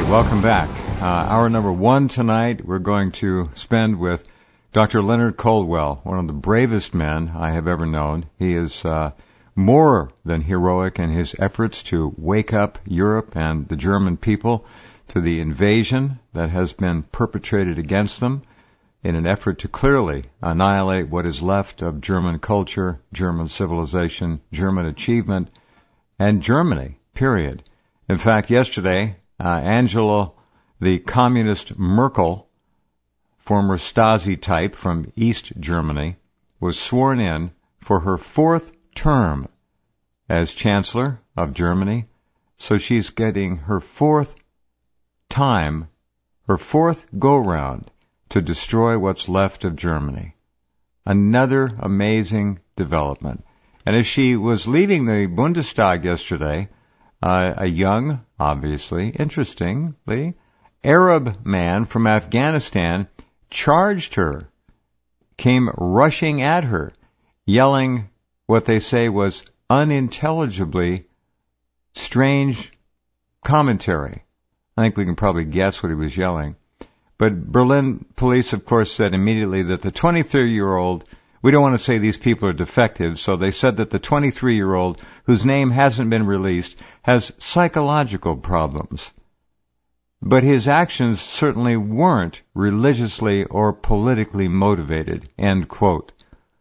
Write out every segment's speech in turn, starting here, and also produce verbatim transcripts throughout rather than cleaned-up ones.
welcome back. Uh, hour number one tonight, we're going to spend with Doctor Leonard Coldwell, one of the bravest men I have ever known. He is uh, more than heroic in his efforts to wake up Europe and the German people to the invasion that has been perpetrated against them in an effort to clearly annihilate what is left of German culture, German civilization, German achievement, and Germany, period. In fact, yesterday, uh, Angela, the communist Merkel, former Stasi type from East Germany, was sworn in for her fourth term as Chancellor of Germany. So she's getting her fourth time, her fourth go-round to destroy what's left of Germany. Another amazing development. And as she was leaving the Bundestag yesterday, uh, a young, obviously, interestingly, Arab man from Afghanistan charged her, came rushing at her, yelling what they say was unintelligibly strange commentary. I think we can probably guess what he was yelling. But Berlin police, of course, said immediately that the twenty-three-year-old, we don't want to say these people are defective, so they said that the twenty-three-year-old, whose name hasn't been released, has psychological problems. But his actions certainly weren't religiously or politically motivated, end quote.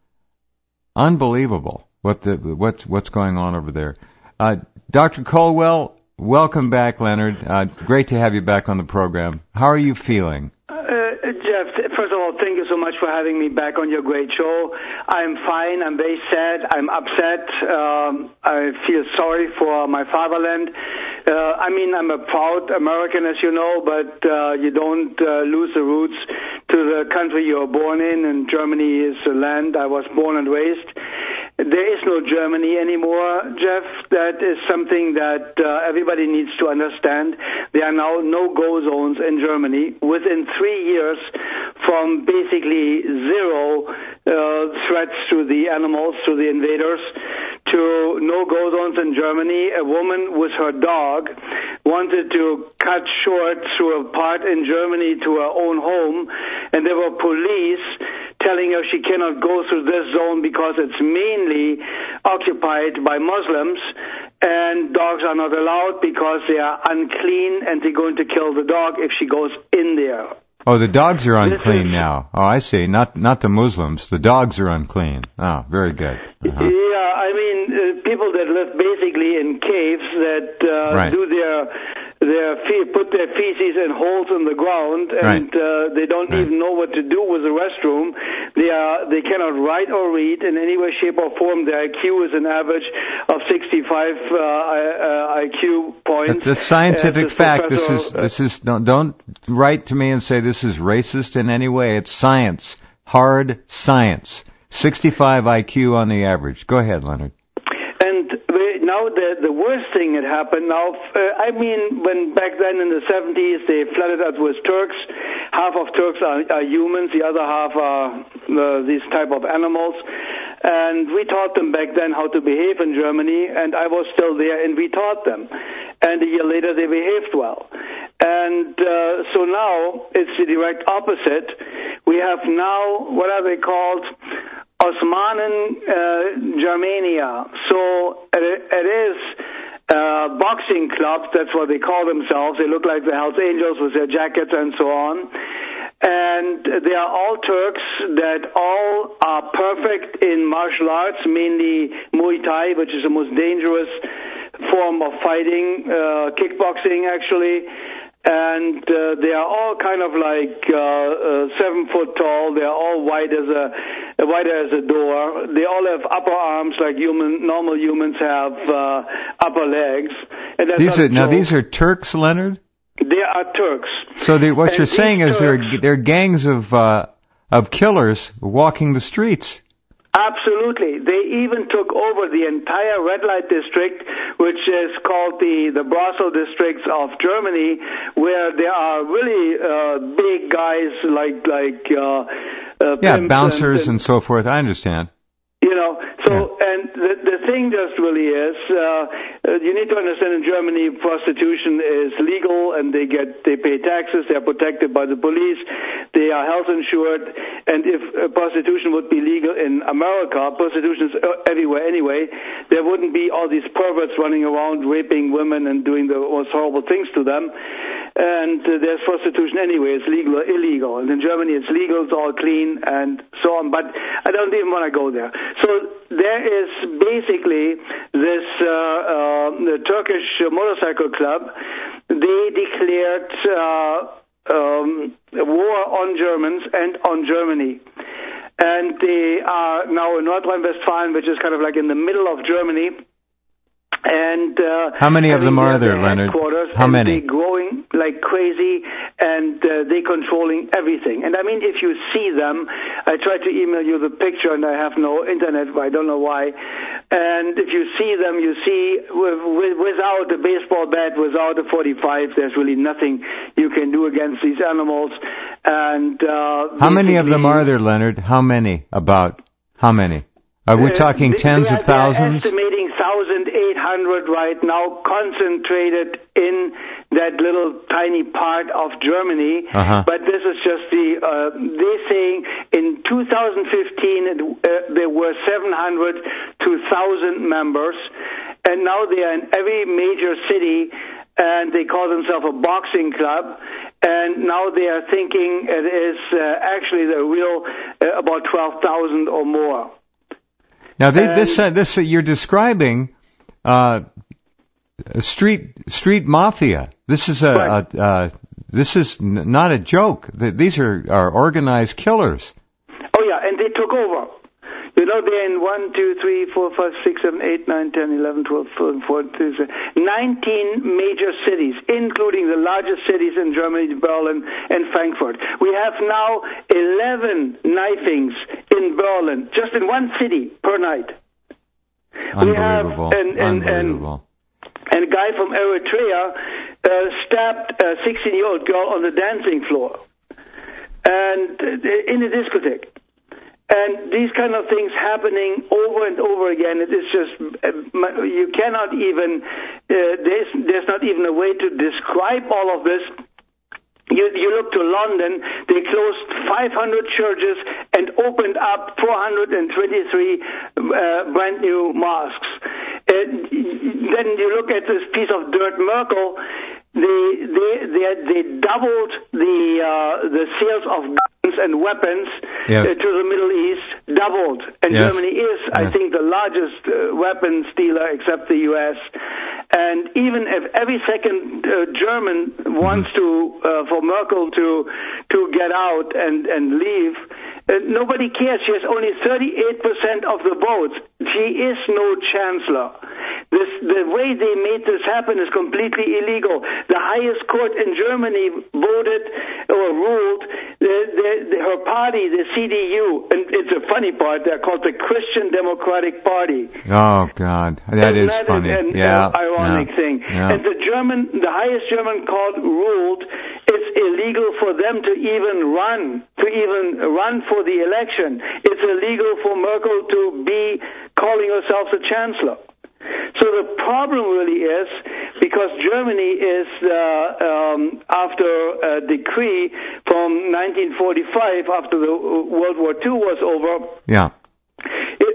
Unbelievable what the, what's, what's going on over there. Uh, Doctor Coldwell, welcome back, Leonard. Uh, great to have you back on the program. How are you feeling? Uh, Jeff, first of all, thank you so much for having me back on your great show. I'm fine. I'm very sad. I'm upset. Um, I feel sorry for my fatherland. Uh, I mean, I'm a proud American, as you know, but uh, you don't uh, lose the roots to the country you were born in, and Germany is the land I was born and raised. There is no Germany anymore, Jeff. That is something that uh, everybody needs to understand. There are now no-go zones in Germany. Within three years, from basically zero uh, threats to the animals, to the invaders, to no-go zones in Germany, a woman with her dog wanted to cut short through a part in Germany to her own home, and there were police telling her she cannot go through this zone because it's mainly occupied by Muslims, and dogs are not allowed because they are unclean, and they're going to kill the dog if she goes in there. Oh, the dogs are unclean now. Oh, I see. Not not the Muslims. The dogs are unclean. Oh, very good. Uh-huh. Yeah, I mean, uh, people that live basically in caves that uh, right. do their their fe- put their feces in holes in the ground, and right. uh, they don't right. even know what to do with the restroom. They are they cannot write or read in any way, shape, or form. Their I Q is an average of sixty-five uh, uh, I Q points. That's a scientific fact. This is this is don't, don't write to me and say this is racist in any way. It's science, hard science. sixty-five I Q on the average. Go ahead, Leonard. And now the the worst thing that happened now, uh, I mean, when back then in the seventies they flooded us with Turks. Half of Turks are, are humans, the other half are uh, these type of animals. And we taught them back then how to behave in Germany, and I was still there, and we taught them. And a year later they behaved well. And uh, so now it's the direct opposite. We have now, what are they called? Osmanen uh, Germania. So it, it is uh, boxing clubs, that's what they call themselves. They look like the Hells Angels with their jackets and so on. And they are all Turks that all are perfect in martial arts, mainly Muay Thai, which is the most dangerous form of fighting, uh, kickboxing actually. And uh, they are all kind of like uh, uh, seven foot tall. They are all wide as a wider as a door. They all have upper arms like human normal humans have uh, upper legs. And that's these are now these are Turks, Leonard? They are Turks. So the, what and you're saying is Turks, they're they're gangs of uh, of killers walking the streets. Absolutely. They even took over the entire red light district, which is called the, the Brüssel districts of Germany, where there are really uh, big guys like like uh, uh, yeah, bouncers and, and, and so forth. I understand. You know, so yeah. and the the thing just really is, uh, Uh, you need to understand in Germany, prostitution is legal, and they get they pay taxes. They are protected by the police. They are health insured. And if uh, prostitution would be legal in America, prostitution is everywhere anyway, there wouldn't be all these perverts running around raping women and doing the most horrible things to them. And uh, there's prostitution anyway. It's legal or illegal. And in Germany, it's legal. It's all clean and so on. But I don't even want to go there. So there is basically this uh, uh, the Turkish motorcycle club. They declared uh, um, war on Germans and on Germany. And they are now in North Rhine-Westphalia, which is kind of like in the middle of Germany. And uh, how many of them are there, Leonard? How and many? They're growing like crazy, and uh, they're controlling everything. And I mean, if you see them, I tried to email you the picture, and I have no internet, I don't know why. And if you see them, you see with, with, without a baseball bat, without a forty-five, there's really nothing you can do against these animals. And uh, how many of them are there, Leonard? How many? About how many? Are we talking uh, tens they, of thousands? They're estimating one thousand eight hundred right now, concentrated in that little tiny part of Germany. Uh-huh. But this is just the, uh, they're saying in two thousand fifteen uh, there were seven hundred to one thousand members, and now they are in every major city, and they call themselves a boxing club. And now they are thinking it is uh, actually the real uh, about twelve thousand or more. Now, they, this uh, this uh, you're describing uh, a street street mafia. This is a, right. a uh, this is n- not a joke. These are, are organized killers. Oh yeah, and they took over. You know, they're in one, two, three, four, five, six, seven, eight, nine, ten, eleven, twelve, thirteen, fourteen, nineteen major cities, including the largest cities in Germany, Berlin and Frankfurt. We have now eleven knifings in Berlin, just in one city per night. Unbelievable. We have an, an, Unbelievable. An, and a guy from Eritrea uh, stabbed a sixteen-year-old girl on the dancing floor, and uh, in a discotheque. And these kind of things happening over and over again, it is just, uh, you cannot even, uh, there's, there's not even a way to describe all of this. You, you look to London, they closed five hundred churches and opened up four hundred twenty-three uh, brand new mosques. And then you look at this piece of dirt, Merkel, they, they, they, they doubled the, uh, the sales of guns and weapons yes. uh, to the Middle East, doubled. And yes. Germany is, yes. I think, the largest uh, weapons dealer except the U S. And even if every second uh, German mm-hmm. wants to, uh, for Merkel to to get out and, and leave, uh, nobody cares. She has only thirty-eight percent of the votes. She is no chancellor. This, the way they made this happen is completely illegal. The highest court in Germany voted or ruled the, the, the, her party, the C D U, and it's a funny part, they're called the Christian Democratic Party. Oh, God. That and is that funny. Is an yeah. uh, ironic yeah. thing. Yeah. And the German, the highest German court ruled it's illegal for them to even run, to even run for the election. It's illegal for Merkel to be calling herself a chancellor. So the problem really is, because Germany is, uh, um, after a decree from nineteen forty-five, after the World War Two was over, yeah, it,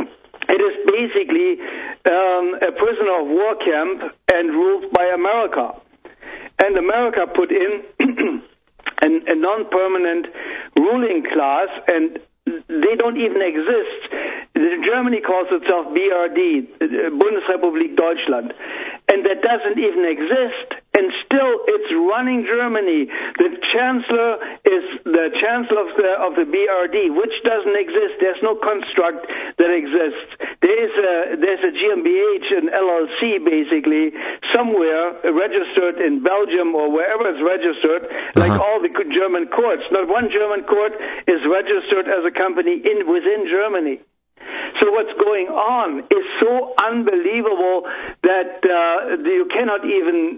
it is basically um, a prisoner of war camp and ruled by America. And America put in an, a non-permanent ruling class, and they don't even exist. Germany calls itself B R D, Bundesrepublik Deutschland, and that doesn't even exist. And still, it's running Germany. The chancellor is the chancellor of the of the B R D, which doesn't exist. There's no construct that exists. There is a there's a G m B H, an L L C, basically somewhere registered in Belgium or wherever it's registered, uh-huh. like all the German courts. Not one German court is registered as a company in within Germany. So what's going on is so unbelievable that uh, you cannot even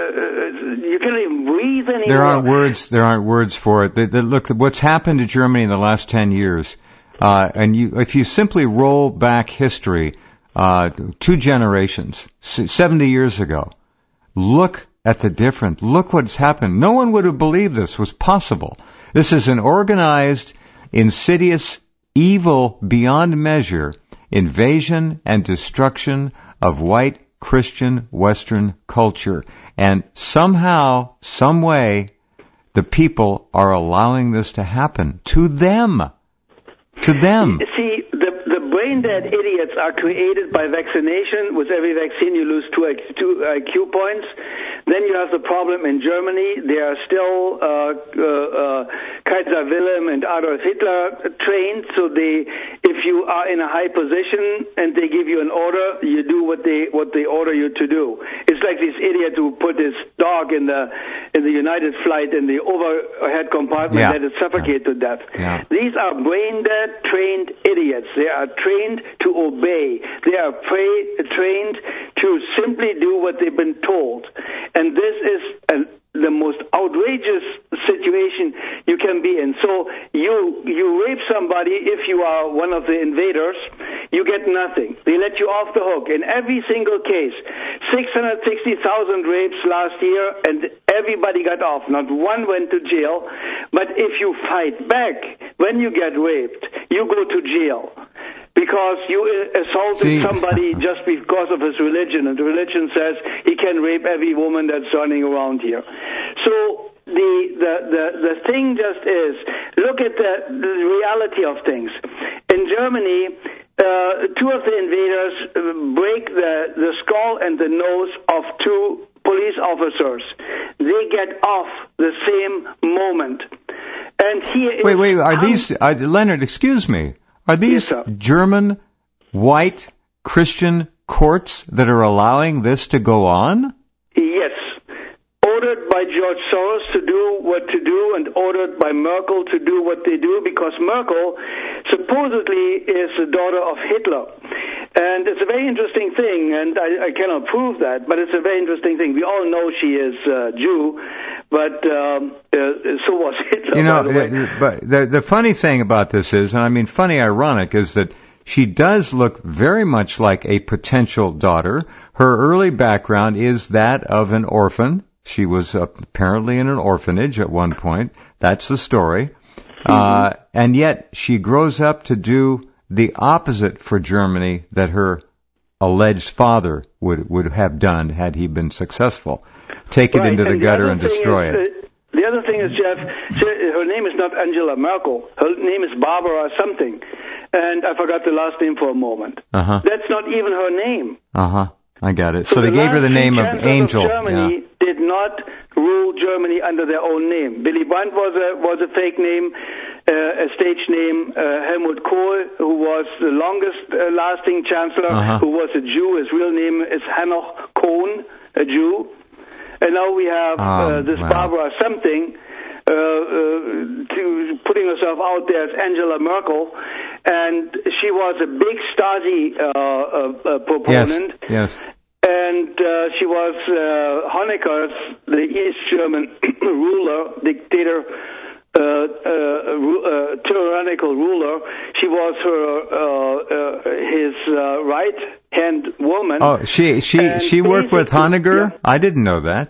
uh, you cannot even breathe anymore. There aren't words. There aren't words for it. They, they, look, what's happened to Germany in the last ten years, uh, and you, if you simply roll back history, uh, two generations, seventy years ago. Look at the difference. Look what's happened. No one would have believed this was possible. This is an organized, insidious, evil beyond measure invasion and destruction of white Christian Western culture. And somehow, some way, the people are allowing this to happen to them. To them. See, the, the brain-dead idiots are created by vaccination. With every vaccine, you lose two, two I Q points. Then you have the problem in Germany. They are still uh, uh, uh, Kaiser Wilhelm and Adolf Hitler trained. So they, if you are in a high position and they give you an order, you do what they what they order you to do. It's like this idiot who put his dog in the in the United flight in the overhead compartment, yeah. let it suffocate yeah. to death. Yeah. These are brain-dead trained idiots. They are trained to obey. They are pra- trained to simply do what they've been told. And this is a, the most outrageous situation you can be in. So you you rape somebody, if you are one of the invaders, you get nothing. They let you off the hook. In every single case, six hundred sixty thousand rapes last year, and everybody got off. Not one went to jail. But if you fight back, when you get raped, you go to jail. Because you assaulted See, somebody just because of his religion, and the religion says he can rape every woman that's running around here. So the the the, the thing just is, look at the, the reality of things. In Germany, uh, two of the invaders break the, the skull and the nose of two police officers. They get off the same moment. And here wait, is wait, are how- these, uh, Leonard, excuse me. Are these Yes, German, white, Christian courts that are allowing this to go on? Yes. Ordered by George Soros to do what to do, and ordered by Merkel to do what they do, because Merkel supposedly is the daughter of Hitler. And it's a very interesting thing, and I, I cannot prove that, but it's a very interesting thing. We all know she is uh, Jew, but um, uh, so was Hitler, You know, by the way. uh, but the, the funny thing about this is, and I mean funny ironic, is that she does look very much like a potential daughter. Her early background is that of an orphan. She was uh, apparently in an orphanage at one point. That's the story. Mm-hmm. Uh, and yet she grows up to do the opposite for Germany that her alleged father would, would have done had he been successful. Take it Right, into the and gutter other and thing destroy is, it. uh, the other thing is, Jeff, she, her name is not Angela Merkel. Her name is Barbara something. And I forgot the last name for a moment. Uh-huh. That's not even her name. Uh-huh. I got it. So, So they the gave her the last name of chancellors Angel. Of Germany Yeah. did not rule Germany under their own name. Willy Brandt was a was a fake name, uh, a stage name. Uh, Helmut Kohl, who was the longest uh, lasting chancellor, Uh-huh. who was a Jew. His real name is Hanoch Kohn, a Jew. And now we have Um, uh, this wow. Barbara something. Uh, uh, to putting herself out there as Angela Merkel, and she was a big Stasi uh, uh, uh, proponent. Yes, yes. And uh, she was uh, Honecker's, the East German ruler, dictator, uh, uh, ru- uh, tyrannical ruler. She was her uh, uh, his uh, right hand woman. Oh, she she And she worked with basically- Honegger? yeah. I didn't know that.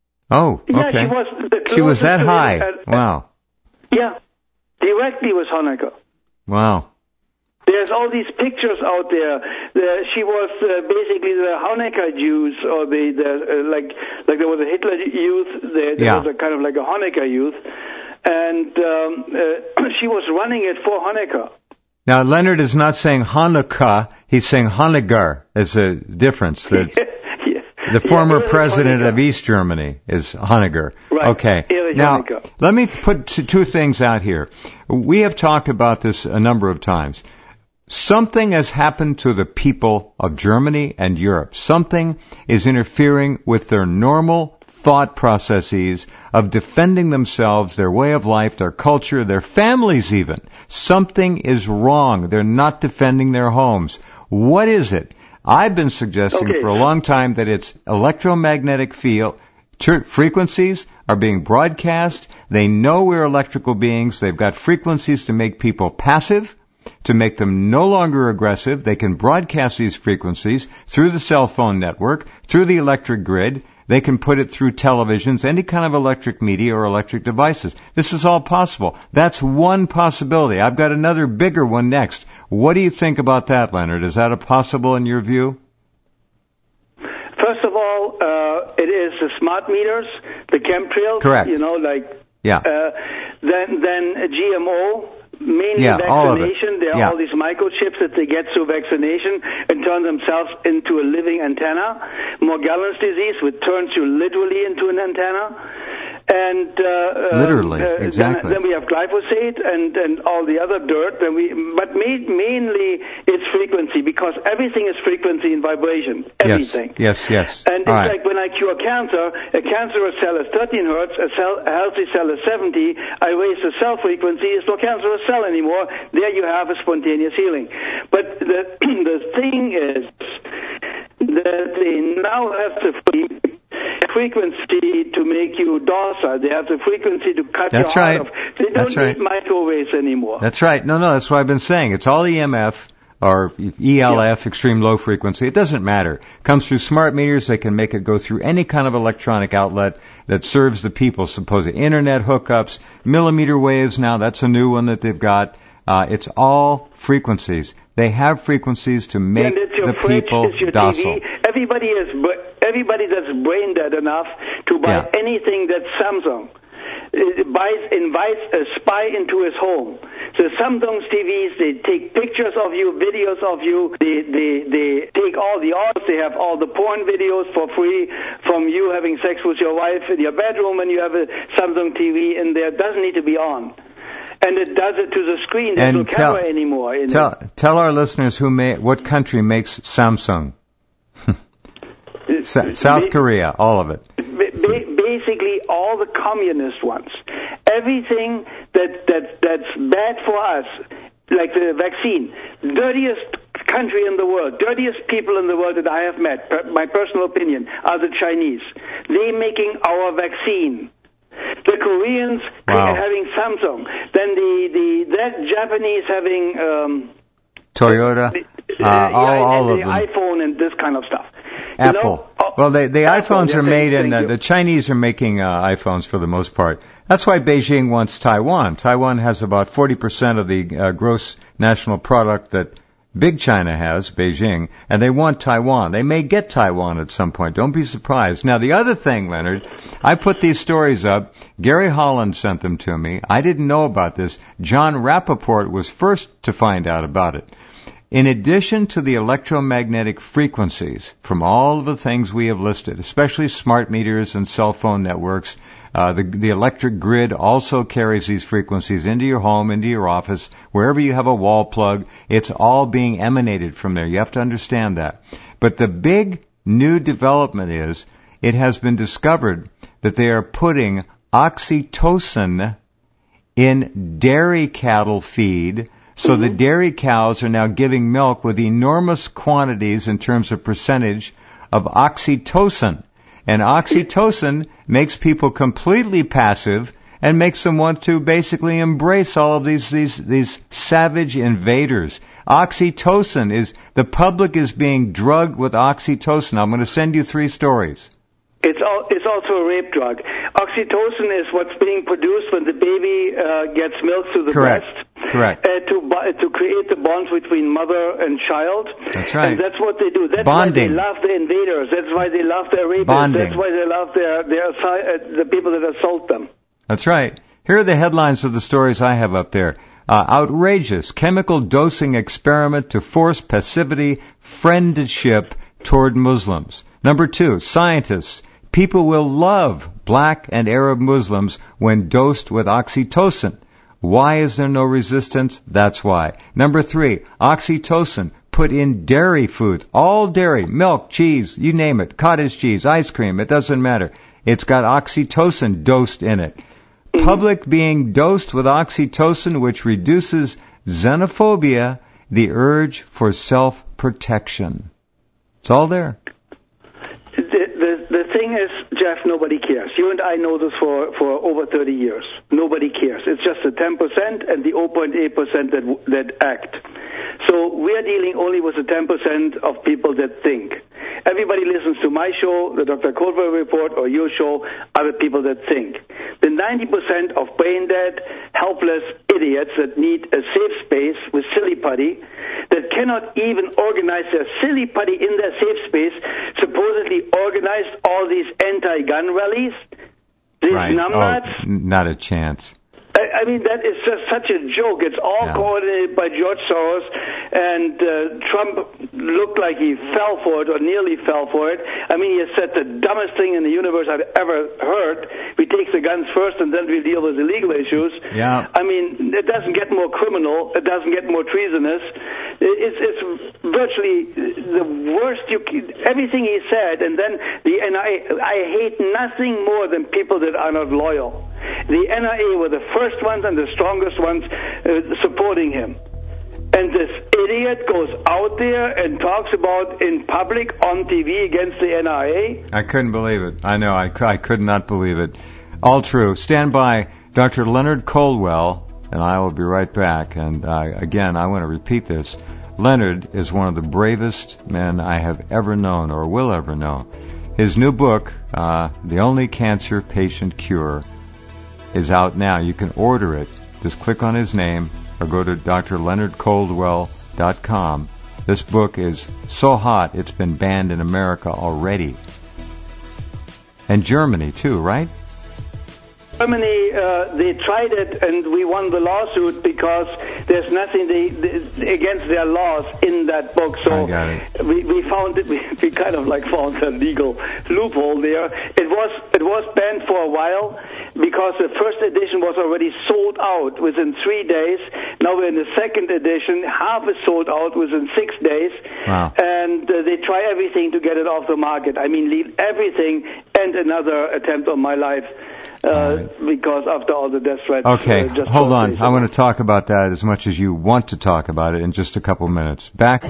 Oh, Yeah, okay. she was the She was that closest to high. him at- Wow. Yeah, directly with Honecker. Wow. There's all these pictures out there. The, she was uh, basically the Honecker Jews, or the, the uh, like like there was a Hitler youth, there, there Yeah. was a kind of like a Honecker youth, and um, uh, she was running it for Honecker. Now, Leonard is not saying Hanukkah, he's saying Honegger. There's a difference. That Yeah. the Yeah, former Erich president Honecker. of East Germany is Honegger. Right. Okay. Erich Now, Honecker. let me put t- two things out here. We have talked about this a number of times. Something has happened to the people of Germany and Europe. Something is interfering with their normal thought processes of defending themselves, their way of life, their culture, their families even. Something is wrong. They're not defending their homes. What is it? I've been suggesting Okay. for a long time that it's electromagnetic field. Ter- frequencies are being broadcast. They know we're electrical beings. They've got frequencies to make people passive. to make them no longer aggressive. They can broadcast these frequencies through the cell phone network, through the electric grid. They can put it through televisions, any kind of electric media or electric devices. This is all possible. That's one possibility. I've got another bigger one next. What do you think about that, Leonard? Is that a possible in your view? First of all, uh, it is the smart meters, the chemtrails. Correct. You know, like yeah. Uh, then then G M O. Mainly yeah, vaccination. There are yeah. all these microchips that they get through vaccination and turn themselves into a living antenna. Morgellons disease, which turns you literally into an antenna. And uh, literally, uh, exactly. Then, then we have glyphosate and, and all the other dirt. Then we, but ma- mainly it's frequency, because everything is frequency and vibration. Everything. Yes, yes, yes. And it's all right. like when I cure cancer, a cancerous cell is thirteen hertz, a, cell, a healthy cell is seventy. I raise the cell frequency, it's no cancerous cell anymore. There you have a spontaneous healing. But the the thing is that they now have the frequency to make you docile. They have the frequency to cut that's your right. heart off. They don't that's need right. microwaves anymore. That's right. No, no, that's what I've been saying. It's all E M F or E L F, yeah. extreme low frequency. It doesn't matter. It comes through smart meters. They can make it go through any kind of electronic outlet that serves the people. Supposed internet hookups, millimeter waves now. That's a new one that they've got. Uh, it's all frequencies. They have frequencies to make the fridge, people docile. T V. Everybody is everybody that's brain dead enough to buy yeah. anything that's Samsung. It buys, invites a spy into his home. So Samsung's T Vs, they take pictures of you, videos of you. They they they take all the odds. They have all the porn videos for free from you having sex with your wife in your bedroom, and you have a Samsung T V in there. It doesn't need to be on. And it does it to the screen. There's no tell, camera anymore. In tell, it. tell our listeners who may, what country makes Samsung. Sa- South ba- Korea, all of it. Ba- basically, all the communist ones. Everything that, that that's bad for us, like the vaccine. Dirtiest country in the world, dirtiest people in the world that I have met, per- my personal opinion, are the Chinese. They making our vaccine. The Koreans wow. having Samsung. Then the, the that Japanese having um, Toyota. The, uh, uh, all, yeah, all and of the them. iPhone and this kind of stuff. Apple. You know? oh, well, they, the Apple, iPhones are yeah, made thank, in thank uh, the Chinese are making uh, iPhones for the most part. That's why Beijing wants Taiwan. Taiwan has about forty percent of the uh, gross national product that Big China has, Beijing, and they want Taiwan. They may get Taiwan at some point. Don't be surprised. Now, the other thing, Leonard, I put these stories up. Gary Holland sent them to me. I didn't know about this. John Rappaport was first to find out about it. In addition to the electromagnetic frequencies from all of the things we have listed, especially smart meters and cell phone networks, uh, the, the electric grid also carries these frequencies into your home, into your office, wherever you have a wall plug. It's all being emanated from there. You have to understand that. But the big new development is it has been discovered that they are putting oxytocin in dairy cattle feed. So the dairy cows are now giving milk with enormous quantities in terms of percentage of oxytocin. And oxytocin makes people completely passive and makes them want to basically embrace all of these, these, these savage invaders. Oxytocin is, the public is being drugged with oxytocin. I'm going to send you three stories. It's all, it's also a rape drug. Oxytocin is what's being produced when the baby uh, gets milk through the Correct. breast. Correct. Uh, to uh, to create the bonds between mother and child. That's right. And that's what they do. That's Bonding. why they love the invaders. That's why they love their rapists. Bonding. That's why they love their, their uh, the people that assault them. That's right. Here are the headlines of the stories I have up there. Uh, outrageous chemical dosing experiment to force passivity, friendship toward Muslims. Number two, scientists. People will love black and Arab Muslims when dosed with oxytocin. Why is there no resistance? That's why. Number three, oxytocin put in dairy foods. All dairy, milk, cheese, you name it, cottage cheese, ice cream, it doesn't matter. It's got oxytocin dosed in it. Public being dosed with oxytocin, which reduces xenophobia, the urge for self-protection. It's all there. The, the, the thing is, Jeff, nobody cares. You and I know this for, for over thirty years. Nobody cares. It's just the ten percent and the zero point eight percent that that act. So we're dealing only with the ten percent of people that think. Everybody listens to my show, the Doctor Coldwell Report, or your show, other people that think. The ninety percent of brain-dead, helpless idiots that need a safe space with silly putty, that cannot even organize their silly putty in their safe space, supposedly organized all these anti-gun rallies, these right. numbnuts. Oh, not a chance. I mean, that is just such a joke. It's all yeah. coordinated by George Soros, and uh, Trump looked like he fell for it, or nearly fell for it. I mean, he has said the dumbest thing in the universe I've ever heard. We take the guns first, and then we deal with the legal issues. Yeah. I mean, it doesn't get more criminal. It doesn't get more treasonous. It's, it's virtually the worst. You everything he said, and then the N I A. I hate nothing more than people that are not loyal. The N I A were the first ones and the strongest ones uh, supporting him. And this idiot goes out there and talks about in public on T V against the N I A. I couldn't believe it. I know. I, I could not believe it. All true. Stand by. Doctor Leonard Coldwell, and I will be right back. And uh, again, I want to repeat this. Leonard is one of the bravest men I have ever known or will ever know. His new book, uh, The Only Cancer Patient Cure, is out now. You can order it. Just click on his name or go to D R leonard coldwell dot com. This book is so hot it's been banned in America already. And Germany too, right? Germany, uh, they tried it, and we won the lawsuit because there's nothing they, they, against their laws in that book. So I got it. we, we found it. We, we kind of like found a legal loophole there. It was it was banned for a while because the first edition was already sold out within three days. Now we're in the second edition. Half is sold out within six days. Wow. And uh, they try everything to get it off the market. I mean, leave everything and another attempt on my life. Uh, right. Because after all the death threats. Okay, uh, just hold on. days I want to talk about that as much as you want to talk about it in just a couple minutes. Back.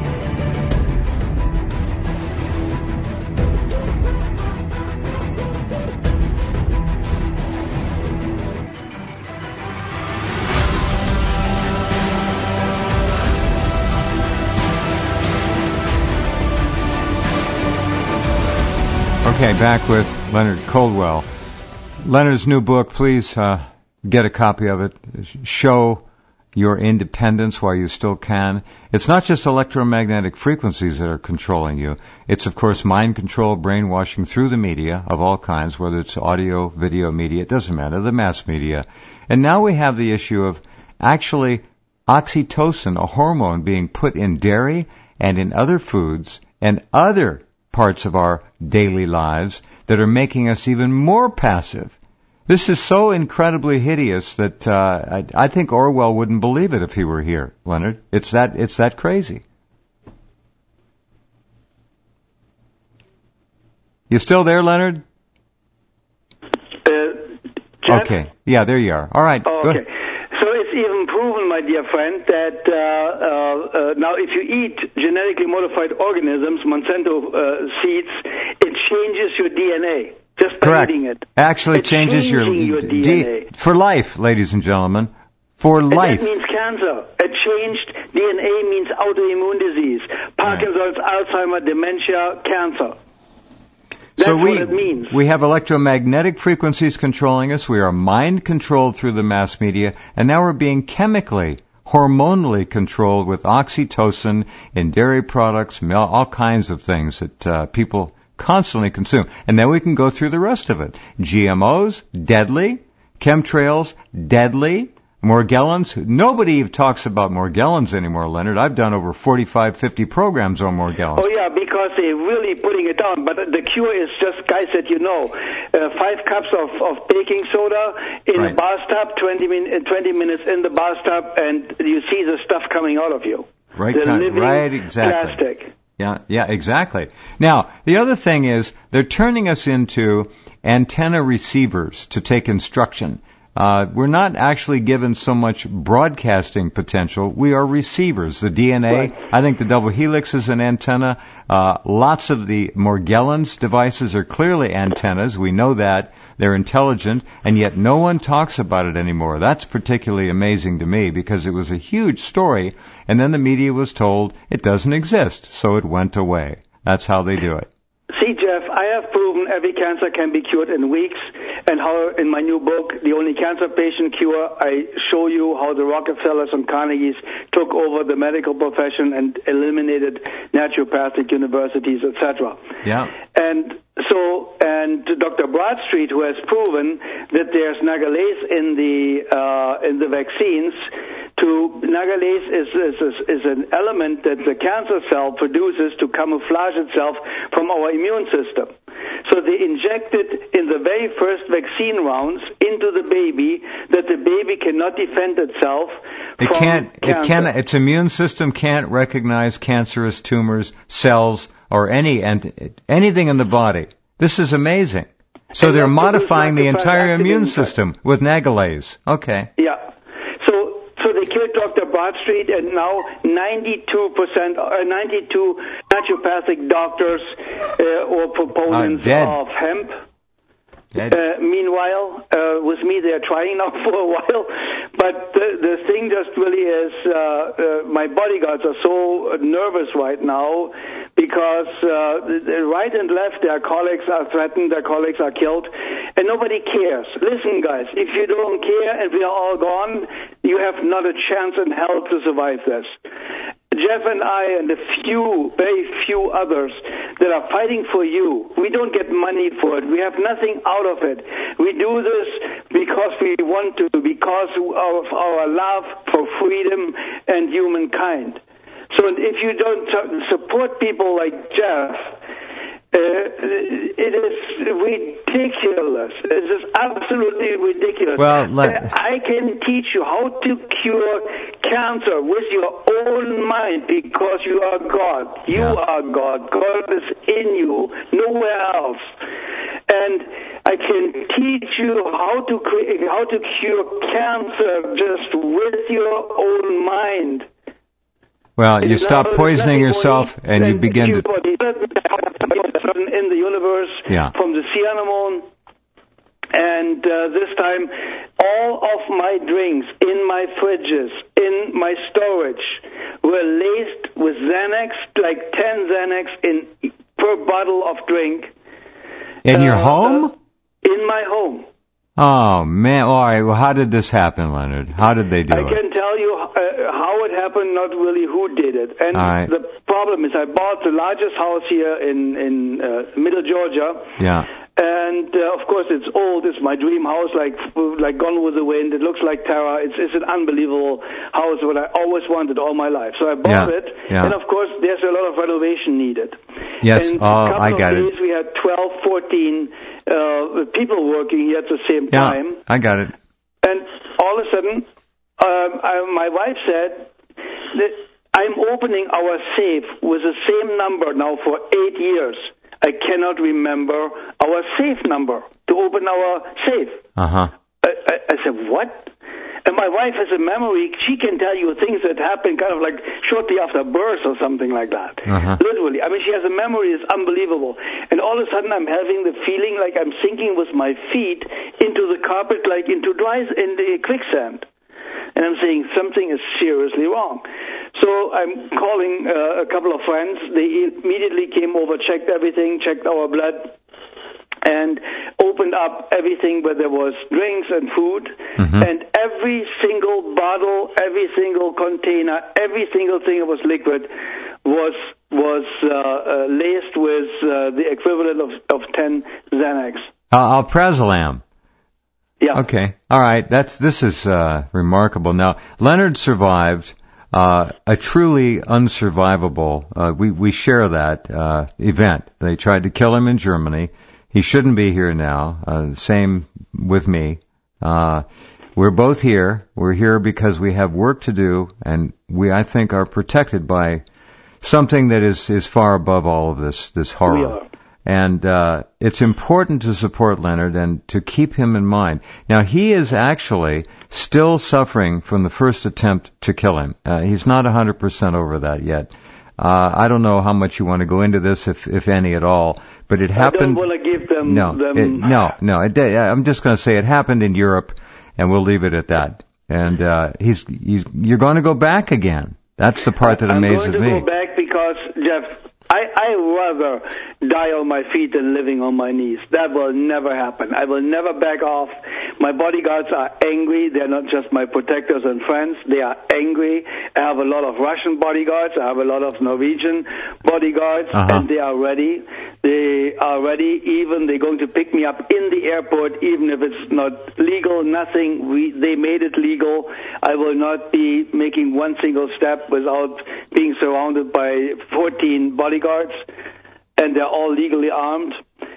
Okay, back with Leonard Coldwell. Leonard's new book, please uh, get a copy of it. Show your independence while you still can. It's not just electromagnetic frequencies that are controlling you. It's, of course, mind control, brainwashing through the media of all kinds, whether it's audio, video media, it doesn't matter, the mass media. And now we have the issue of actually oxytocin, a hormone being put in dairy and in other foods and other parts of our daily lives that are making us even more passive. This is so incredibly hideous that uh, I, I think Orwell wouldn't believe it if he were here, Leonard. It's that it's that crazy. You still there, Leonard? Uh, okay. Yeah, there you are. All right. Oh, go okay. ahead. So it's even proven, my dear friend, that uh, uh, uh, now if you eat genetically modified organisms, Monsanto uh, seeds, it changes your D N A just by Correct. eating it. Actually it's changes your, your D N A. D- for life, ladies and gentlemen. For and life. That means cancer. A changed D N A means autoimmune disease. Parkinson's, right. Alzheimer, dementia, cancer. That's so we, what it means. We have electromagnetic frequencies controlling us. We are mind controlled through the mass media. And now we're being chemically, hormonally controlled with oxytocin in dairy products, all kinds of things that uh, people constantly consume. And then we can go through the rest of it. G M Os, deadly. Chemtrails, deadly. Morgellons, nobody even talks about Morgellons anymore, Leonard. I've done over forty-five, fifty programs on Morgellons. Oh, yeah, because they're really putting it down. But the cure is just, guys that you know, uh, five cups of, of baking soda in right. a bathtub, twenty, min- twenty minutes in the bathtub, and you see the stuff coming out of you. Right, the kind, living right, exactly. plastic. Yeah, yeah, exactly. Now, the other thing is they're turning us into antenna receivers to take instruction. Uh, we're not actually given so much broadcasting potential. We are receivers. The D N A, right. I think the double helix is an antenna. Uh, lots of the Morgellons devices are clearly antennas. We know that. They're intelligent, and yet no one talks about it anymore. That's particularly amazing to me because it was a huge story, and then the media was told it doesn't exist, so it went away. That's how they do it. See, Jeff, I have proven every cancer can be cured in weeks, and how in my new book, The Only Cancer Patient Cure, I show you how the Rockefellers and Carnegies took over the medical profession and eliminated naturopathic universities, et cetera. Yeah. And so, and Doctor Bradstreet, who has proven that there's nagalase in the uh, in the vaccines. To nagalase is, is, is, is an element that the cancer cell produces to camouflage itself from our immune system. So they inject it in the very first vaccine rounds into the baby that the baby cannot defend itself it from can't, cancer. It can, its immune system can't recognize cancerous tumors, cells, or any anything in the body. This is amazing. So and they're modifying the entire immune system with nagalase. Okay. Yeah. So they killed Doctor Bradstreet, and now ninety-two percent, uh, ninety-two naturopathic doctors uh, or proponents uh, of hemp. Dead. Uh, meanwhile, uh, with me, they're trying now for a while. But the, the thing just really is, uh, uh, my bodyguards are so nervous right now because uh, right and left, their colleagues are threatened, their colleagues are killed, and nobody cares. Listen, guys, if you don't care and we are all gone, you have not a chance in hell to survive this. Jeff and I and a few, very few others that are fighting for you, we don't get money for it. We have nothing out of it. We do this because we want to, because of our love for freedom and humankind. So if you don't support people like Jeff, Uh, it is ridiculous. It is absolutely ridiculous. Well, let... I can teach you how to cure cancer with your own mind because you are God. You yeah. are God. God is in you, nowhere else. And I can teach you how to create, how to cure cancer just with your own mind. Well, you stop poisoning yourself and you begin to... in the universe yeah. from the cyanamone. And uh, this time, all of my drinks in my fridges, in my storage, were laced with Xanax, like ten Xanax in per bottle of drink. In uh, your home? Uh, in my home. Oh, man. All right. Well, how did this happen, Leonard? How did they do I it? I can tell you uh, how it happened, not really who did it. And right. the problem is I bought the largest house here in, in uh, Middle Georgia. Yeah. And, uh, of course, it's old. It's my dream house, like like Gone with the Wind. It looks like Terra. It's, it's an unbelievable house, what I always wanted all my life. So I bought yeah. it. Yeah. And, of course, there's a lot of renovation needed. Yes. And oh, a couple I got of days, it. we had twelve, fourteen uh, people working here at the same yeah, time. I got it. And all of a sudden, um, I, my wife said that I'm opening our safe with the same number now for eight years. I cannot remember our safe number to open our safe. Uh-huh. I, I, I said, what? And my wife has a memory. She can tell you things that happened kind of like shortly after birth or something like that. Uh-huh. Literally. I mean, she has a memory that's unbelievable. And all of a sudden I'm having the feeling like I'm sinking with my feet into the carpet, like into dry, in the quicksand. And I'm saying something is seriously wrong. So I'm calling uh, a couple of friends. They immediately came over, checked everything, checked our blood, and opened up everything where there was drinks and food. Mm-hmm. And every single bottle, every single container, every single thing that was liquid was was uh, uh, laced with uh, the equivalent of, of ten Xanax. Uh, alprazolam. Yeah. Okay. All right. That's this is uh, remarkable. Now, Leonard survived uh, a truly unsurvivable. Uh, we we share that uh, event. They tried to kill him in Germany. He shouldn't be here now. Uh, same with me. Uh, we're both here. We're here because we have work to do, and we, I think, are protected by something that is, is far above all of this this horror. We are. And uh, it's important to support Leonard and to keep him in mind. Now, he is actually still suffering from the first attempt to kill him. Uh, he's not one hundred percent over that yet. Uh, I don't know how much you want to go into this, if if any at all, but it happened. I don't want to give them... No, them... It, no, no. It, I'm just going to say it happened in Europe, and we'll leave it at that. And uh, he's, he's, you're going to go back again. That's the part that amazes me. I'm going to me. go back because, Jeff, I, I rather die on my feet than living on my knees. That will never happen. I will never back off. My bodyguards are angry. They're not just my protectors and friends. They are angry. I have a lot of Russian bodyguards. I have a lot of Norwegian bodyguards, uh-huh. and they are ready. They are ready. Even they're going to pick me up in the airport, even if it's not legal, nothing. We, they made it legal. I will not be making one single step without being surrounded by fourteen bodyguards, and they're all legally armed.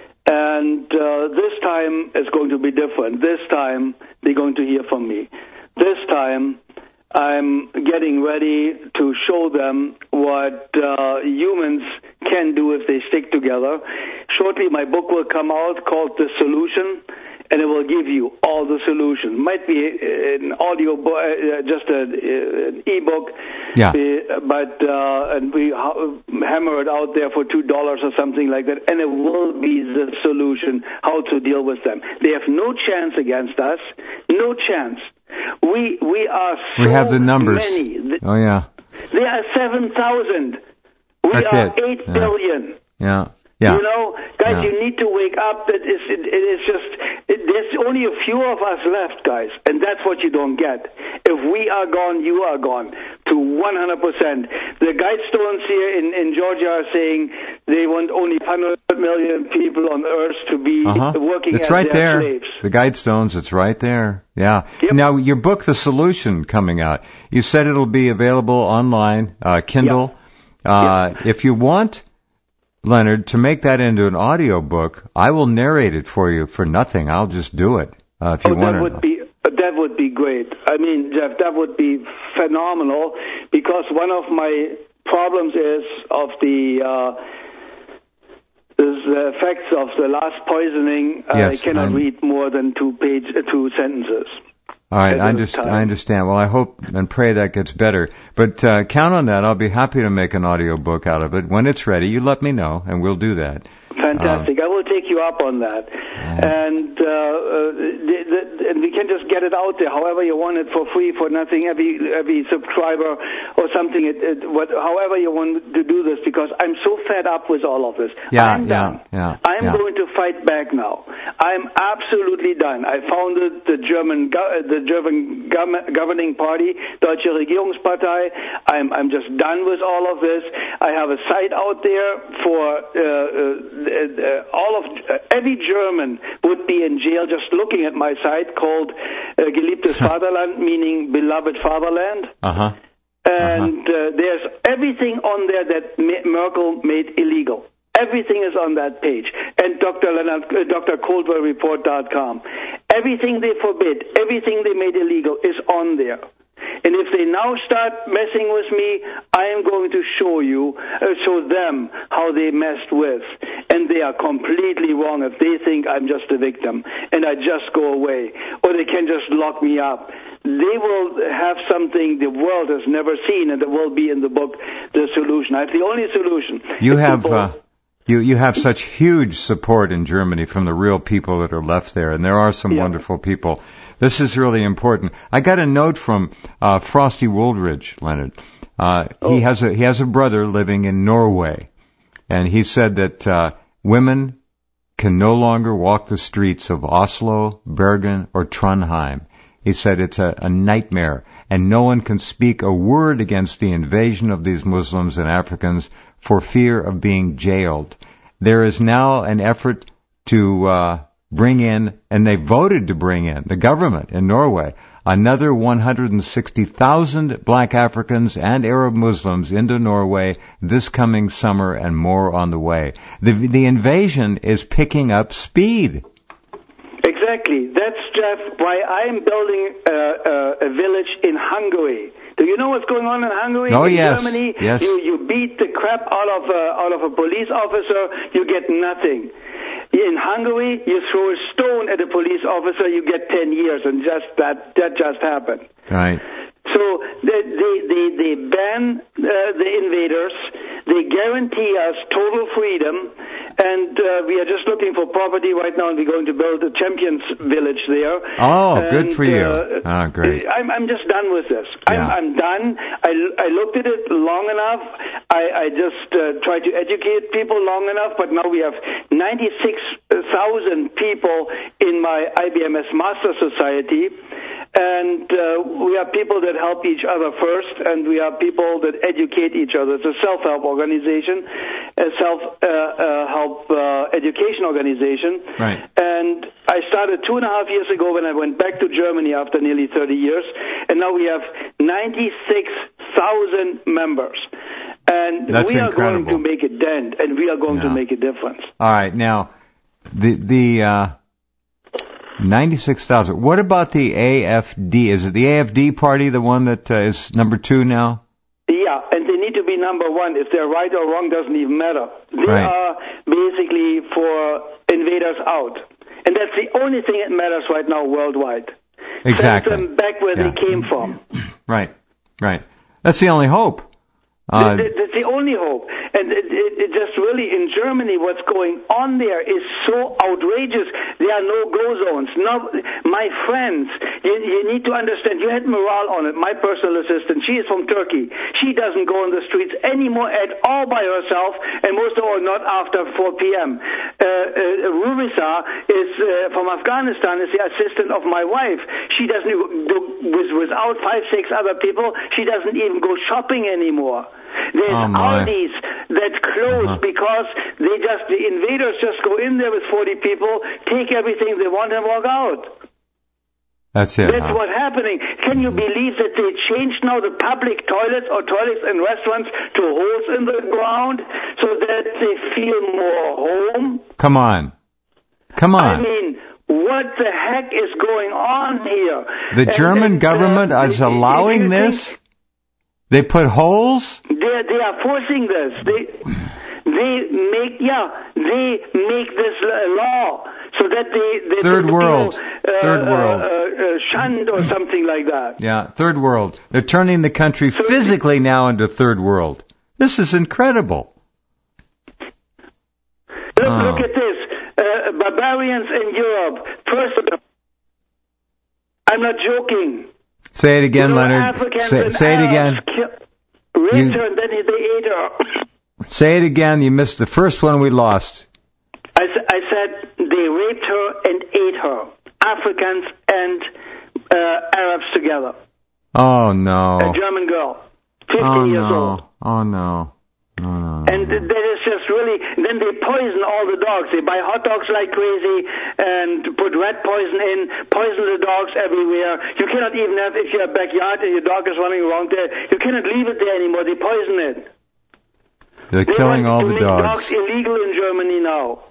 And uh, this time it's going to be different. This time they're going to hear from me. This time I'm getting ready to show them what uh, humans can do if they stick together. Shortly my book will come out called The Solution, and it will give you all the solutions. Might be an audio, uh, just a, uh, an e-book, yeah. uh, but uh, and we ha- hammer it out there for two dollars or something like that, and it will be the solution how to deal with them. They have no chance against us, no chance. We we are so we have the numbers. many. Oh yeah, they are seven thousand. We That's are it. eight yeah. billion. Yeah. Yeah. You know, guys, yeah. you need to wake up. That is, it, it is just, it, there's only a few of us left, guys, and that's what you don't get. If we are gone, you are gone to one hundred percent. The Guidestones here in, in Georgia are saying they want only one hundred million people on Earth to be uh-huh. working it's as right their there. slaves. The Guidestones, it's right there. Yeah. Yep. Now, your book, The Solution, coming out. You said it'll be available online, uh, Kindle. Yep. Uh, yep. If you want, Leonard, to make that into an audio book, I will narrate it for you for nothing. I'll just do it uh, if you oh, want that to. Would be, that would be great. I mean, Jeff, that would be phenomenal, because one of my problems is of the uh, is the effects of the last poisoning. Yes, I cannot I'm... read more than two page, uh, two sentences. All right, I understand. I understand. Well, I hope and pray that gets better. But uh, count on that. I'll be happy to make an audio book out of it when it's ready. You let me know, and we'll do that. Fantastic. Um, I will take you up on that. And uh, uh, the, the, and we can just get it out there however you want it, for free, for nothing, every every subscriber or something, it, it, what, however you want to do this, because I'm so fed up with all of this. Yeah, I'm yeah, done. yeah, I'm yeah. going to fight back now. I'm absolutely done. I founded the German go- the German gov- governing party, Deutsche Regierungspartei. I'm I'm just done with all of this. I have a site out there for uh, uh, Uh, all of uh, every German would be in jail just looking at my site, called uh, Geliebtes Vaterland, meaning beloved fatherland. Uh-huh. And uh, there's everything on there that Merkel made illegal. Everything is on that page. And Doctor Leonard, uh, Doctor Coldwell Report dot com. Everything they forbid, everything they made illegal is on there. And if they now start messing with me, I am going to show you, uh, show them how they messed with. And they are completely wrong if they think I'm just a victim and I just go away. Or they can just lock me up. They will have something the world has never seen, and it will be in the book, The Solution. I have the only solution. You have... Uh... You you have such huge support in Germany from the real people that are left there, and there are some yeah. wonderful people. This is really important. I got a note from uh, Frosty Woolridge, Leonard. Uh, oh. He has a he has a brother living in Norway, and he said that uh, women can no longer walk the streets of Oslo, Bergen, or Trondheim. He said it's a, a nightmare, and no one can speak a word against the invasion of these Muslims and Africans for fear of being jailed. There is now an effort to uh, bring in, and they voted to bring in, the government in Norway, another one hundred sixty thousand black Africans and Arab Muslims into Norway this coming summer, and more on the way. The, the invasion is picking up speed. Exactly. That's, Jeff, why I'm building a, a, a village in Hungary Do you know what's going on in Hungary? Oh, in yes. Germany, Yes. you, you beat the crap out of a, out of a police officer, you get nothing. In Hungary, you throw a stone at a police officer, you get ten years, and just that that just happened. Right. So they they they, they ban uh, the invaders. They guarantee us total freedom, and uh, we are just looking for property right now, and we're going to build a Champions Village there. Oh, and, good for you. Uh, oh, great. I'm I'm just done with this. I'm Yeah. I'm done. I, I looked at it long enough. I I just uh, tried to educate people long enough, but now we have ninety-six thousand people in my I B M S Master Society. And uh, we are people that help each other first, and we are people that educate each other. It's a self-help organization, a self-help uh, uh, education organization. Right. And I started two and a half years ago when I went back to Germany after nearly thirty years, and now we have ninety-six thousand members. And That's we are incredible. going to make a dent, and we are going Yeah. to make a difference. All right. Now, the the uh, ninety-six thousand. What about the A F D? Is it the A F D party, the one that uh, is number two now? Yeah, and they need to be number one. If they're right or wrong doesn't even matter. They Right. are basically for invaders out. And that's the only thing that matters right now worldwide. Exactly. Send them back where Yeah. they came from. Right. Right. That's the only hope. Uh, That- That's the only hope. And it, it, it just really, in Germany, what's going on there is so outrageous. There are no-go zones. No, my friends, you, you need to understand, you had Moral on it, my personal assistant. She is from Turkey. She doesn't go on the streets anymore at all by herself, and most of all not after four p.m. Uh, uh, Rumisa is uh, from Afghanistan, is the assistant of my wife. She doesn't, do, with, without five, six other people, she doesn't even go shopping anymore. There's Oh, my. Aldi's that close Uh-huh. because they just, the invaders just go in there with forty people, take everything they want and walk out. that's it. That's huh? what's happening. Can you believe that they changed now the public toilets or toilets in restaurants to holes in the ground so that they feel more home? Come on. Come I on. mean, what the heck is going on here? The And- German and, uh, government is do you allowing think- this? They put holes? They they are forcing this. They they make yeah they make this uh, law so that they, they Third put world. people, uh, Third uh, world. uh, uh, shunned or something like that. Yeah, third world. They're turning the country So- physically now into third world. This is incredible. Look, Oh. look at this. Uh, barbarians in Europe. First, I'm not joking. Say it again, You know, Leonard. Africans Say, and say it again. Arabs ki- raped You- her and then they ate her. Say it again. You missed the first one we lost. I, s- I said they raped her and ate her. Africans and uh, Arabs together. Oh, no. A German girl, fifteen Oh, years no. old. Oh, no. No, no, no. And th- that is just really, then they poison all the dogs. They buy hot dogs like crazy and put rat poison in, poison the dogs everywhere. You cannot even have, if you have a backyard and your dog is running around there, you cannot leave it there anymore. They poison it. They're They killing want all to the make dogs. dogs illegal in Germany now.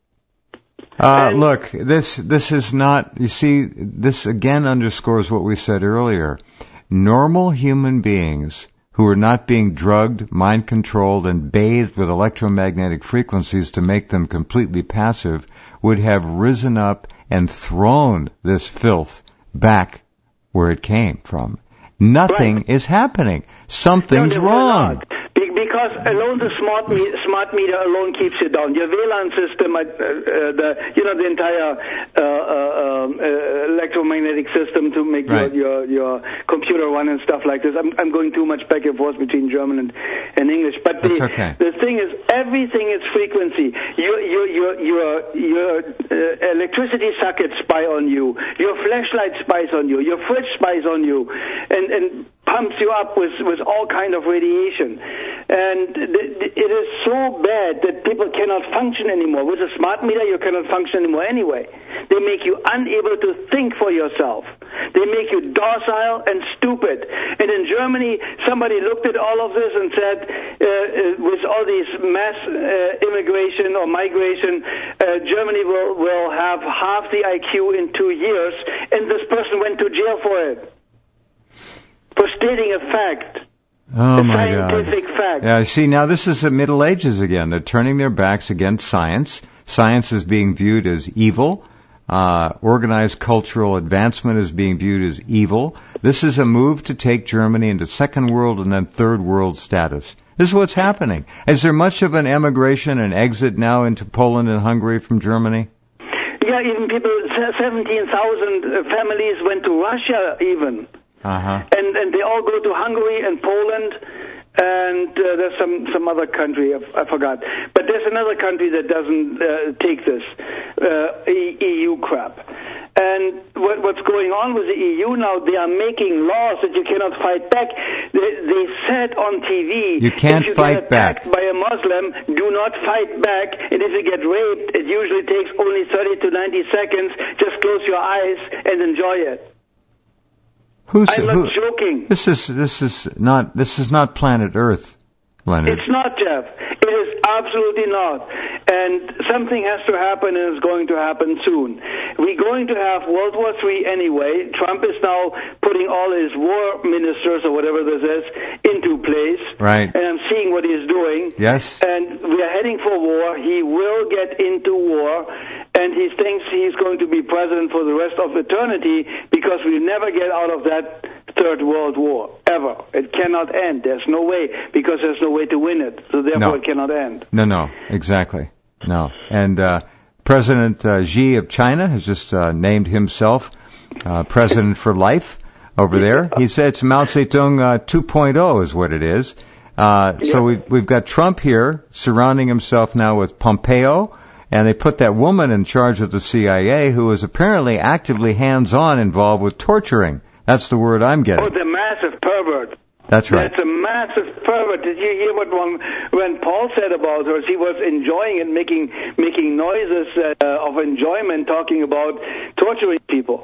Uh, And- look, this this is not. You see, this again underscores what we said earlier. Normal human beings who are not being drugged, mind controlled, and bathed with electromagnetic frequencies to make them completely passive would have risen up and thrown this filth back where it came from. Nothing Right. is happening. Something's No, they will wrong. not. Be- Because alone the smart me- smart meter alone keeps you down. Your V LAN system, uh, uh, the you know the entire uh, uh, um, uh, electromagnetic system to make Right. your, your your computer run and stuff like this. I'm I'm going too much back and forth between German and, and English. But the That's okay. the thing is, everything is frequency. Your your your your your uh, electricity socket spy on you. Your flashlight spies on you. Your fridge spies on you, and and pumps you up with, with all kind of radiation. And th- th- it is so bad that people cannot function anymore. With a smart meter, you cannot function anymore anyway. They make you unable to think for yourself. They make you docile and stupid. And in Germany, somebody looked at all of this and said, uh, uh, with all these mass uh, immigration or migration, uh, Germany will, will have half the I Q in two years, and this person went to jail for it. For stating a fact. Oh, a my scientific God. fact. Yeah, see, now this is the Middle Ages again. They're turning their backs against science. Science is being viewed as evil. Uh, organized cultural advancement is being viewed as evil. This is a move to take Germany into second world and then third world status. This is what's happening. Is there much of an emigration and exit now into Poland and Hungary from Germany? Yeah, even people, seventeen thousand families went to Russia even. Uh-huh. And, and they all go to Hungary and Poland. And uh, there's some, some other country, I, I forgot. But there's another country that doesn't uh, take this uh, E U crap. And what, what's going on with the E U now, they are making laws that you cannot fight back. They, they said on T V, you can't if you fight get attacked back by a Muslim, do not fight back. And if you get raped, it usually takes only thirty to ninety seconds. Just close your eyes and enjoy it. Who's, I'm not who, joking. This is this is not this is not planet Earth, Leonard. It's not, Jeff. It is absolutely not. And something has to happen, and it's going to happen soon. We're going to have World War Three anyway. Trump is now putting all his war ministers, or whatever this is, into place. Right. And I'm seeing what he's doing. Yes. And we are heading for war. He will get into war. And he thinks he's going to be president for the rest of eternity because we never get out of that third world war, ever. It cannot end. There's no way, because there's no way to win it. So therefore no. it cannot end. No, no, exactly. No. And uh, President uh, Xi of China has just uh, named himself uh, president for life over there. He said it's Mao Zedong uh, two point oh is what it is. Uh, yeah. So we've, we've got Trump here surrounding himself now with Pompeo. And they put that woman in charge of the C I A who is apparently actively hands-on involved with torturing. That's the word I'm getting. Oh, the massive pervert. That's right. That's a massive pervert. Did you hear what one, when Paul said about her? She was enjoying it, making making noises uh, of enjoyment, talking about torturing people.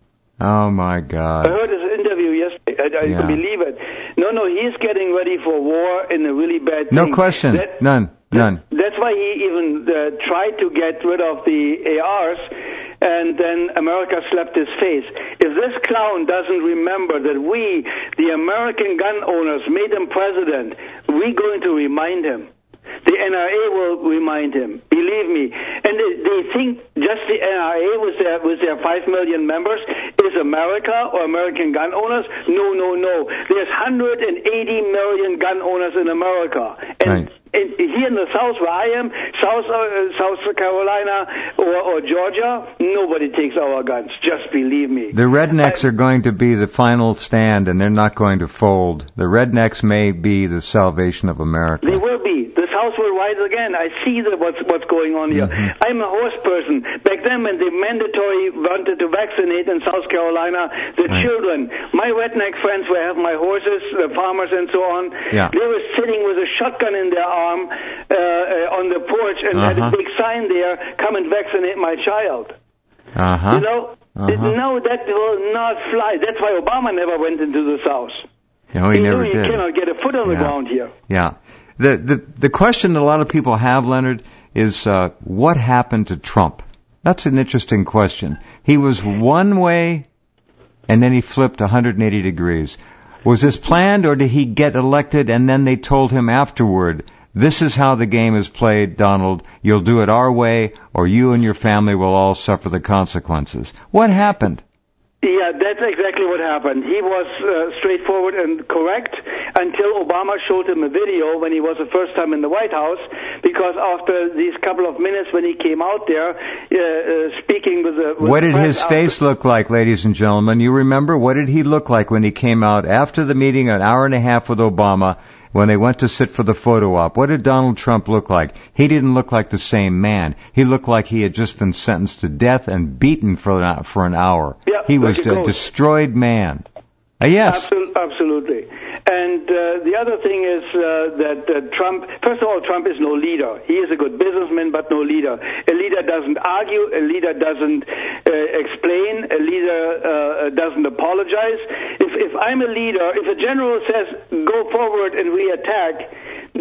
Oh, my God. I heard his interview yesterday. I, I yeah. can believe it. No, no, he's getting ready for war in a really bad thing. No question. That, None. None. That's why he even uh, tried to get rid of the A Rs, and then America slapped his face. If this clown doesn't remember that we, the American gun owners, made him president, we're going to remind him. The N R A will remind him. Believe me. And they, they think just the N R A with their with their five million members is America or American gun owners. No, no, no. There's one hundred eighty million gun owners in America. And, right. and here in the South where I am, South uh, South Carolina or, or Georgia, nobody takes our guns. Just believe me. The rednecks I, are going to be the final stand, and they're not going to fold. The rednecks may be the salvation of America. They will be. This house will rise again. I see the, what's what's going on here. Mm-hmm. I'm a horse person. Back then, when they mandatory wanted to vaccinate in South Carolina the right. children, my redneck friends where I have my horses, the farmers and so on, yeah. they were sitting with a shotgun in their arm uh, uh, on the porch and uh-huh. had a big sign there, "Come and vaccinate my child." Uh-huh. You know, uh-huh. no, that will not fly. That's why Obama never went into the South. No, he, he never knew did. You cannot get a foot on yeah. the ground here. Yeah. The, the the question that a lot of people have, Leonard, is uh, what happened to Trump? That's an interesting question. He was one way, and then he flipped one hundred eighty degrees. Was this planned, or did he get elected, and then they told him afterward, this is how the game is played, Donald. You'll do it our way, or you and your family will all suffer the consequences. What happened? Yeah, that's exactly what happened. He was uh, straightforward and correct until Obama showed him a video when he was the first time in the White House, because after these couple of minutes when he came out there uh, uh, speaking with the... With what did the his face look like, ladies and gentlemen? You remember? What did he look like when he came out after the meeting, an hour and a half with Obama, when they went to sit for the photo op? What did Donald Trump look like? He didn't look like the same man. He looked like he had just been sentenced to death and beaten for an, for an hour. Yeah, he was a destroyed man. Uh, yes. Absol- absolutely. And uh, the other thing is uh, that uh, Trump, first of all, Trump is no leader. He is a good businessman, but no leader. A leader doesn't argue. A leader doesn't uh, explain. A leader uh, doesn't apologize. If, if I'm a leader, if a general says, go forward and we attack,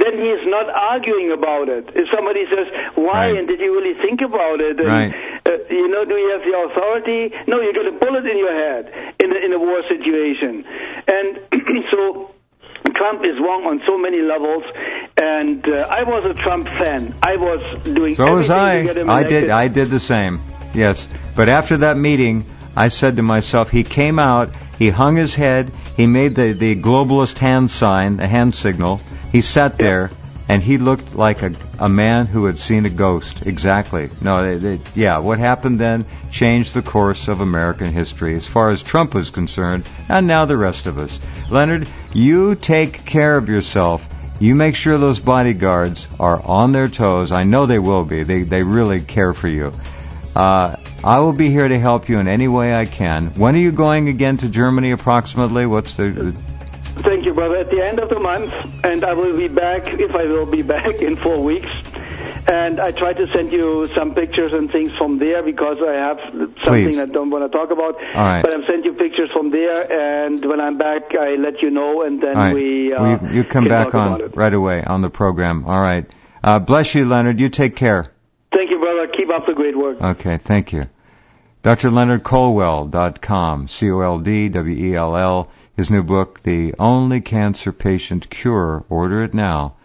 then he is not arguing about it. If somebody says, why, Right. and did you really think about it? And, Right. uh, you know, do you have the authority? No, you got a bullet in your head in a, in a war situation. And so Trump is wrong on so many levels, and uh, I was a Trump fan. I was doing So was everything to get I. him I elected. did. I did the same. Yes. But after that meeting, I said to myself, he came out, he hung his head, he made the, the globalist hand sign, the hand signal. He sat there, and he looked like a, a man who had seen a ghost. Exactly. No, they, they, yeah, what happened then changed the course of American history as far as Trump was concerned, and now the rest of us. Leonard, you take care of yourself. You make sure those bodyguards are on their toes. I know they will be. They, they really care for you. Uh, I will be here to help you in any way I can. When are you going again to Germany approximately? What's the... Thank you, brother. At the end of the month, and I will be back, if I will be back, in four weeks. And I try to send you some pictures and things from there because I have something Please. I don't want to talk about. All right. But I'll send you pictures from there, and when I'm back, I let you know, and then All right. we uh, Well, you, you come can back talk on about it. right away on the program. All right. Uh, bless you, Leonard. You take care. Thank you, brother. Keep up the great work. Okay, thank you. D R Leonard Colwell dot com, C O L D W E L L. His new book, The Only Cancer Patient Cure. Order it now